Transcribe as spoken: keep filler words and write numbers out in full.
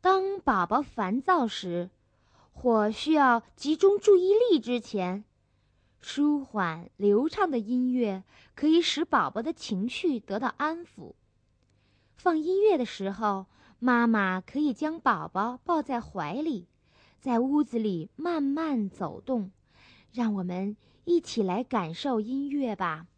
当宝宝烦躁时，或需要集中注意力之前，舒缓流畅的音乐可以使宝宝的情绪得到安抚。放音乐的时候，妈妈可以将宝宝抱在怀里，在屋子里慢慢走动。让我们一起来感受音乐吧。